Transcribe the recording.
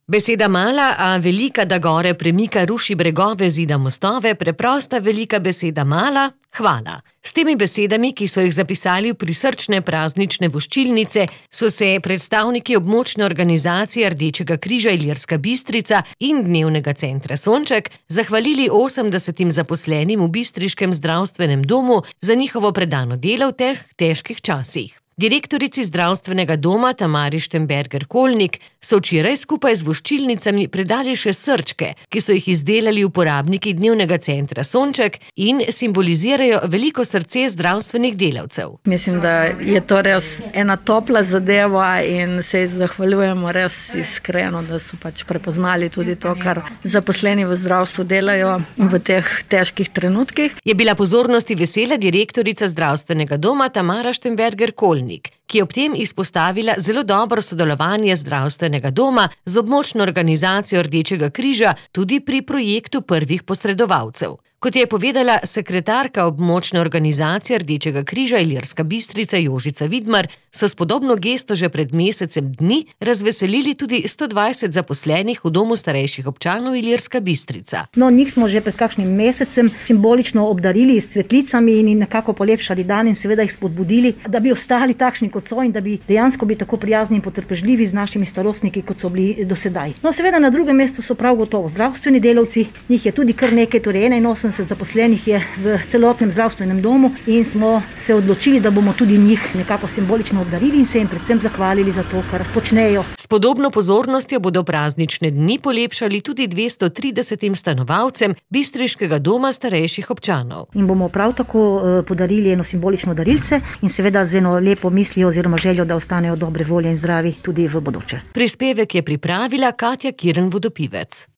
Beseda mala, a velika, da gore premika, ruši bregove, zida mostove, preprosta velika beseda mala, hvala. S temi besedami, ki so jih zapisali v prisrčne praznične voščilnice, so se predstavniki območne organizacije Rdečega križa Ilirska Bistrica in Dnevnega centra Sonček zahvalili 80 zaposlenim v bistriškem zdravstvenem domu za njihovo predano delo v teh težkih časih. Direktorici zdravstvenega doma Tamari Štemberger-Kolnik so včeraj skupaj z voščilnicami predali še srčke, ki so jih izdelali uporabniki Dnevnega centra Sonček in simbolizirajo veliko srce zdravstvenih delavcev. Mislim, da je to res ena topla zadeva in se zahvaljujemo res iskreno, da so prepoznali tudi to, kar zaposleni v zdravstvu delajo v teh težkih trenutkih. Je bila pozornosti vesela direktorica zdravstvenega doma Tamara Štemberger-Kolnik, ki je ob tem izpostavila zelo dobro sodelovanje zdravstvenega doma z območno organizacijo Rdečega križa tudi pri projektu prvih posredovalcev. Kot je povedala sekretarka območne organizacije Rdečega križa Ilirska Bistrica Jožica Vidmar, so s podobno gesto že pred mesecem dni razveselili tudi 120 zaposlenih v domu starejših občanov Ilirska Bistrica. Njih smo že pred kakšnim mesecem simbolično obdarili s cvetlicami in nekako polepšali dan in seveda jih spodbudili, da bi ostali takšni kot so in da bi dejansko tako prijazni in potrpežljivi z našimi starostniki, kot so bili do sedaj. Seveda na drugem mestu so prav gotovo zdravstveni delavci, njih je tudi kar nekaj, torej 81 zaposlenih je v celotnem zdravstvenem domu in smo se odločili, da bomo tudi njih nekako simbolično obdarili in se jim predvsem zahvalili za to, kar počnejo. S podobno pozornostjo bodo praznične dni polepšali tudi 230 stanovalcem bistriškega doma starejših občanov. In bomo prav tako podarili eno simbolično darilce in seveda z eno lepo mislijo oziroma željo, da ostanejo dobre volje in zdravi tudi v bodoče. Prispevek je pripravila Katja Kirn Vodopivec.